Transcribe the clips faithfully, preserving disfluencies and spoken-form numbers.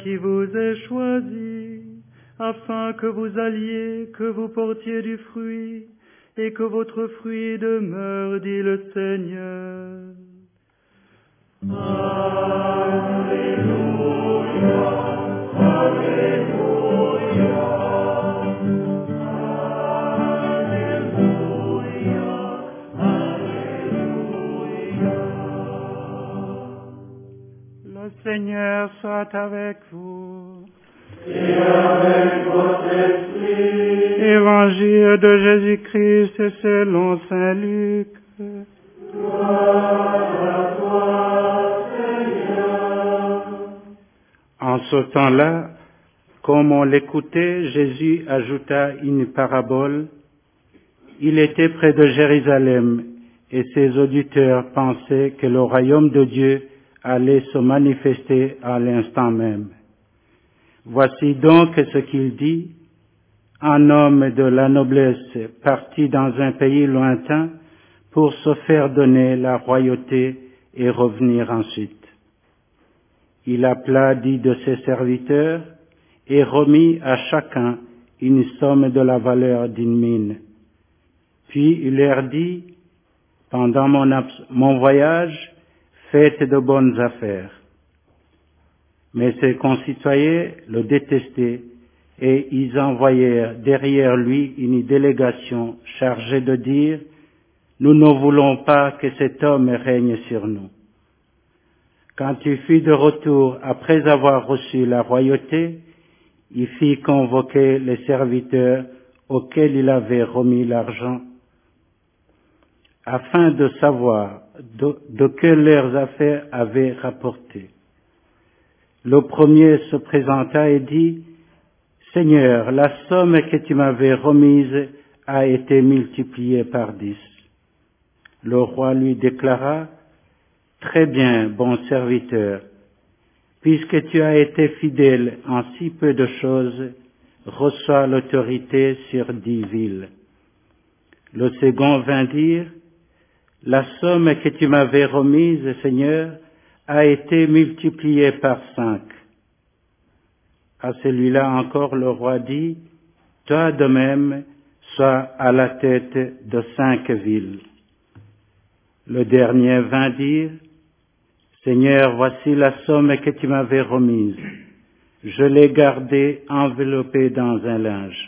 qui vous ai choisi, afin que vous alliez, que vous portiez du fruit, et que votre fruit demeure, dit le Seigneur. Alléluia, Alléluia, Alléluia, Alléluia. Le Seigneur soit avec vous. Et avec votre esprit. Évangile de Jésus-Christ selon saint Luc. Gloire à toi, Seigneur. En ce temps-là, comme on l'écoutait, Jésus ajouta une parabole. Il était près de Jérusalem et ses auditeurs pensaient que le royaume de Dieu allait se manifester à l'instant même. Voici donc ce qu'il dit. Un homme de la noblesse partit dans un pays lointain pour se faire donner la royauté et revenir ensuite. Il appela dix de ses serviteurs et remit à chacun une somme de la valeur d'une mine. Puis il leur dit, pendant mon, abs- mon voyage, faites de bonnes affaires. Mais ses concitoyens le détestaient et ils envoyèrent derrière lui une délégation chargée de dire « Nous ne voulons pas que cet homme règne sur nous. » Quand il fut de retour après avoir reçu la royauté, il fit convoquer les serviteurs auxquels il avait remis l'argent, afin de savoir de, de que leurs affaires avaient rapporté. Le premier se présenta et dit, « Seigneur, la somme que tu m'avais remise a été multipliée par dix. » Le roi lui déclara, « Très bien, bon serviteur, puisque tu as été fidèle en si peu de choses, reçois l'autorité sur dix villes. » Le second vint dire, « La somme que tu m'avais remise, Seigneur, a été multipliée par cinq. » À celui-là encore le roi dit, « Toi de même, sois à la tête de cinq villes. » Le dernier vint dire, « Seigneur, voici la somme que tu m'avais remise. Je l'ai gardée enveloppée dans un linge.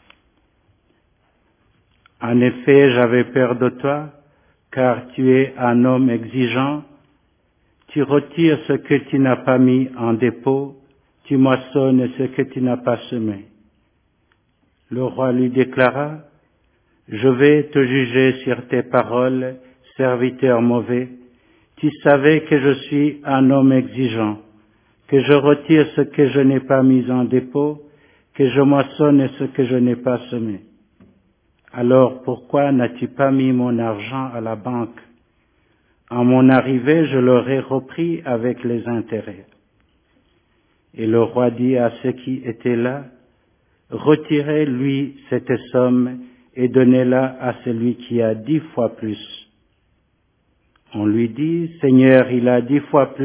En effet, j'avais peur de toi, car tu es un homme exigeant. Tu retires ce que tu n'as pas mis en dépôt, tu moissonnes ce que tu n'as pas semé. » Le roi lui déclara, « Je vais te juger sur tes paroles, serviteur mauvais. Tu savais que je suis un homme exigeant, que je retire ce que je n'ai pas mis en dépôt, que je moissonne ce que je n'ai pas semé. Alors pourquoi n'as-tu pas mis mon argent à la banque? À mon arrivée, je l'aurais repris avec les intérêts. » Et le roi dit à ceux qui étaient là, « Retirez-lui cette somme et donnez-la à celui qui a dix fois plus. » On lui dit, « Seigneur, il a dix fois plus. »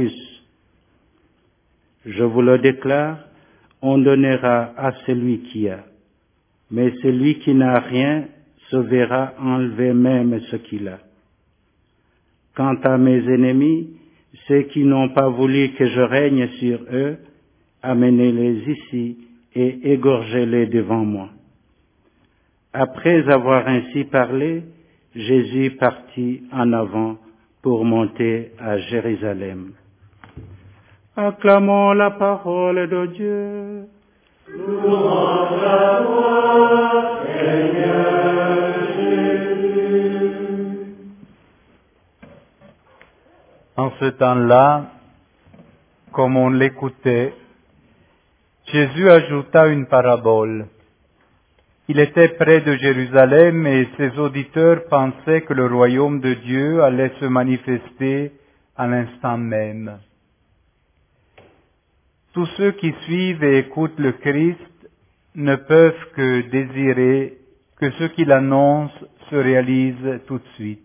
Je vous le déclare, on donnera à celui qui a, mais celui qui n'a rien se verra enlever même ce qu'il a. Quant à mes ennemis, ceux qui n'ont pas voulu que je règne sur eux, amenez-les ici et égorgez-les devant moi. » Après avoir ainsi parlé, Jésus partit en avant pour monter à Jérusalem. Acclamons la parole de Dieu. Louange à toi, Seigneur Jésus. En ce temps-là, comme on l'écoutait, Jésus ajouta une parabole. Il était près de Jérusalem et ses auditeurs pensaient que le royaume de Dieu allait se manifester à l'instant même. Tous ceux qui suivent et écoutent le Christ ne peuvent que désirer que ce qu'il annonce se réalise tout de suite.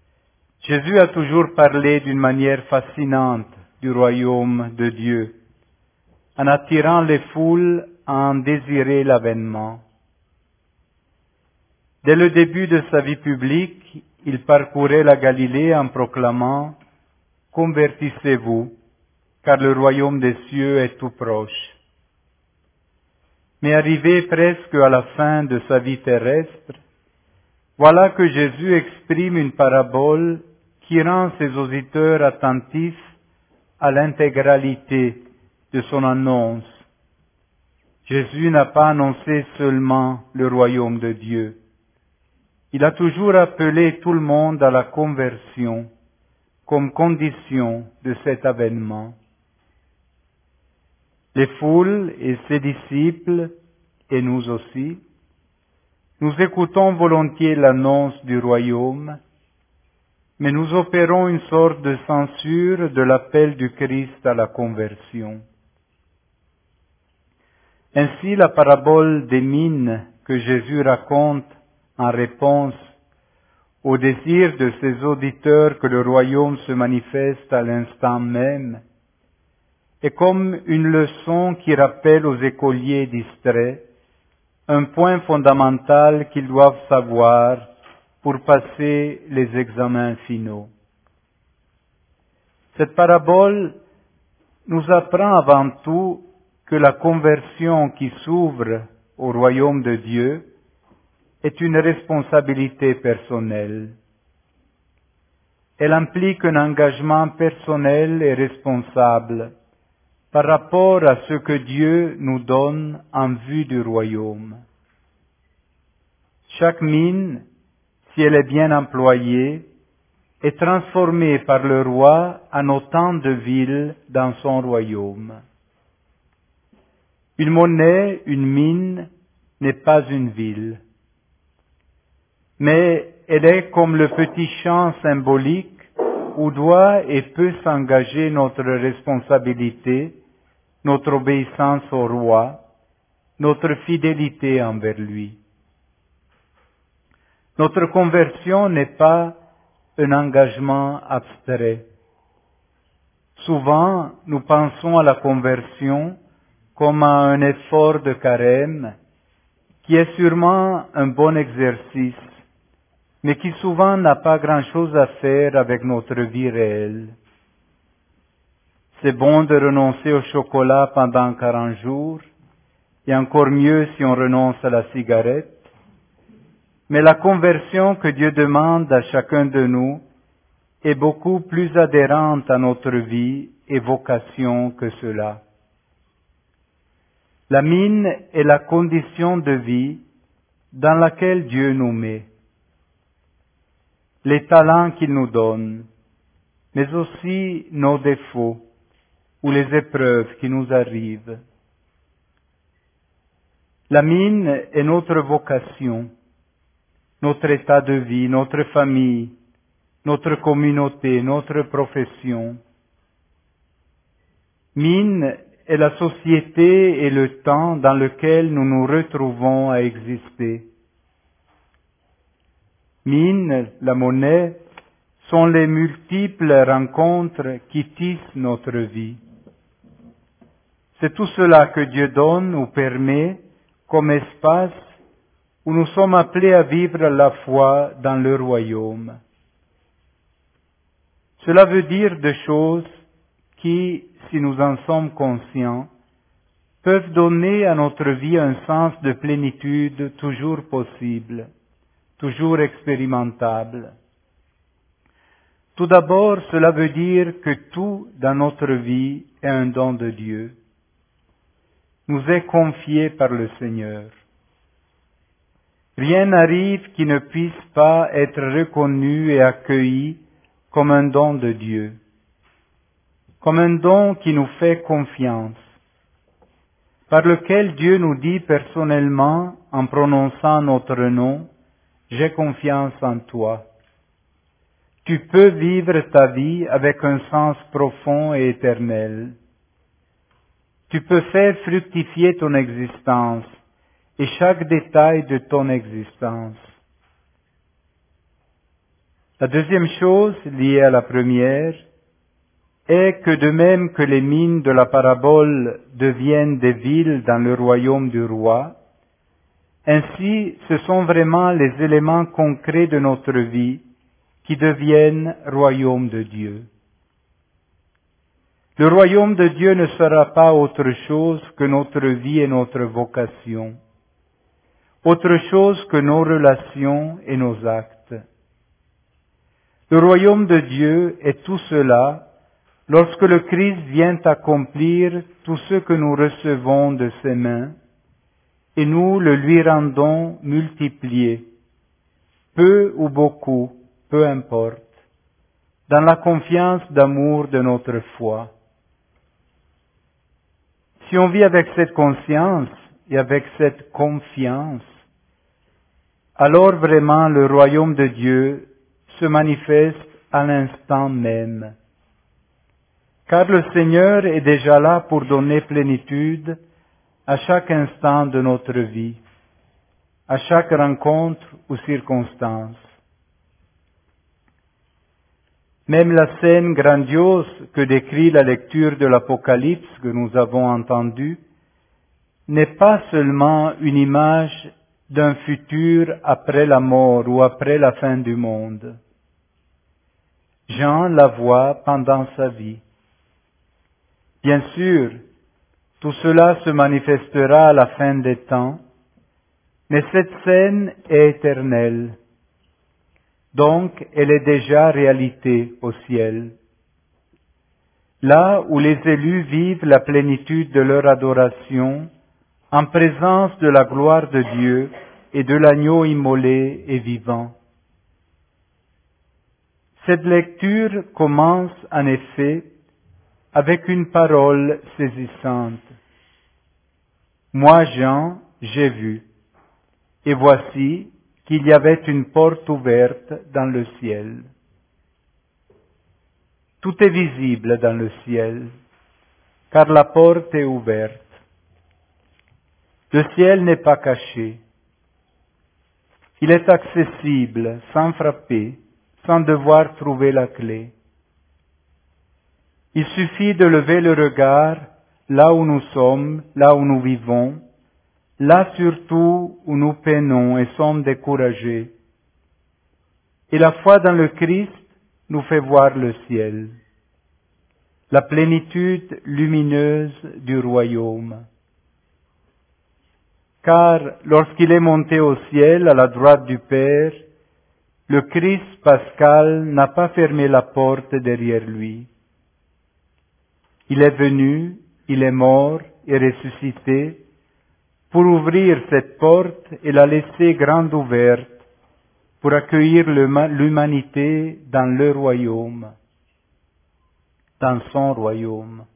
Jésus a toujours parlé d'une manière fascinante du royaume de Dieu. en attirant les foules à en désirer l'avènement. Dès le début de sa vie publique, il parcourait la Galilée en proclamant « Convertissez-vous, car le royaume des cieux est tout proche ». Mais arrivé presque à la fin de sa vie terrestre, voilà que Jésus exprime une parabole qui rend ses auditeurs attentifs à l'intégralité de son annonce. Jésus n'a pas annoncé seulement le royaume de Dieu. Il a toujours appelé tout le monde à la conversion comme condition de cet avènement. Les foules et ses disciples, et nous aussi, nous écoutons volontiers l'annonce du royaume, mais nous opérons une sorte de censure de l'appel du Christ à la conversion. Ainsi, la parabole des mines que Jésus raconte en réponse au désir de ses auditeurs que le royaume se manifeste à l'instant même, est comme une leçon qui rappelle aux écoliers distraits un point fondamental qu'ils doivent savoir pour passer les examens finaux. Cette parabole nous apprend avant tout que la conversion qui s'ouvre au royaume de Dieu est une responsabilité personnelle. Elle implique un engagement personnel et responsable par rapport à ce que Dieu nous donne en vue du royaume. Chaque mine, si elle est bien employée, est transformée par le roi en autant de villes dans son royaume. Une monnaie, une mine, n'est pas une ville, mais elle est comme le petit champ symbolique où doit et peut s'engager notre responsabilité, notre obéissance au roi, notre fidélité envers lui. Notre conversion n'est pas un engagement abstrait. Souvent, nous pensons à la conversion comme à un effort de carême, qui est sûrement un bon exercice, mais qui souvent n'a pas grand-chose à faire avec notre vie réelle. C'est bon de renoncer au chocolat pendant quarante jours, et encore mieux si on renonce à la cigarette, mais la conversion que Dieu demande à chacun de nous est beaucoup plus adhérente à notre vie et vocation que cela. La mine est la condition de vie dans laquelle Dieu nous met. Les talents qu'il nous donne, mais aussi nos défauts ou les épreuves qui nous arrivent. La mine est notre vocation, notre état de vie, notre famille, notre communauté, notre profession. Mine est la société et le temps dans lequel nous nous retrouvons à exister. Mine, la monnaie, sont les multiples rencontres qui tissent notre vie. C'est tout cela que Dieu donne ou permet comme espace où nous sommes appelés à vivre la foi dans le royaume. Cela veut dire des choses qui, si nous en sommes conscients, peuvent donner à notre vie un sens de plénitude toujours possible, toujours expérimentable. Tout d'abord, cela veut dire que tout dans notre vie est un don de Dieu, nous est confié par le Seigneur. Rien n'arrive qui ne puisse pas être reconnu et accueilli comme un don de Dieu, comme un don qui nous fait confiance, par lequel Dieu nous dit personnellement, en prononçant notre nom, « J'ai confiance en toi ». Tu peux vivre ta vie avec un sens profond et éternel. Tu peux faire fructifier ton existence et chaque détail de ton existence. La deuxième chose liée à la première est que de même que les mines de la parabole deviennent des villes dans le royaume du roi, ainsi ce sont vraiment les éléments concrets de notre vie qui deviennent royaume de Dieu. Le royaume de Dieu ne sera pas autre chose que notre vie et notre vocation, autre chose que nos relations et nos actes. Le royaume de Dieu est tout cela lorsque le Christ vient accomplir tout ce que nous recevons de ses mains et nous le lui rendons multiplié, peu ou beaucoup, peu importe, dans la confiance d'amour de notre foi. Si on vit avec cette conscience et avec cette confiance, alors vraiment le royaume de Dieu se manifeste à l'instant même. Car le Seigneur est déjà là pour donner plénitude à chaque instant de notre vie, à chaque rencontre ou circonstance. Même la scène grandiose que décrit la lecture de l'Apocalypse que nous avons entendue n'est pas seulement une image d'un futur après la mort ou après la fin du monde. Jean la voit pendant sa vie. Bien sûr, tout cela se manifestera à la fin des temps, mais cette scène est éternelle. Donc, elle est déjà réalité au ciel. Là où les élus vivent la plénitude de leur adoration, en présence de la gloire de Dieu et de l'agneau immolé et vivant. Cette lecture commence en effet avec une parole saisissante. Moi, Jean, j'ai vu, et voici qu'il y avait une porte ouverte dans le ciel. Tout est visible dans le ciel, car la porte est ouverte. Le ciel n'est pas caché. Il est accessible, sans frapper, sans devoir trouver la clé. Il suffit de lever le regard là où nous sommes, là où nous vivons, là surtout où nous peinons et sommes découragés. Et la foi dans le Christ nous fait voir le ciel, la plénitude lumineuse du royaume. Car lorsqu'il est monté au ciel à la droite du Père, le Christ pascal n'a pas fermé la porte derrière lui. Il est venu, il est mort et ressuscité pour ouvrir cette porte et la laisser grande ouverte pour accueillir l'humanité dans le royaume, dans son royaume.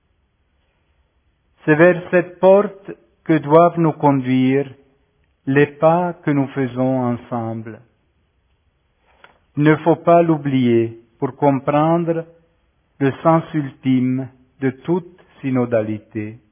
C'est vers cette porte que doivent nous conduire les pas que nous faisons ensemble. Il ne faut pas l'oublier pour comprendre le sens ultime de toute synodalité.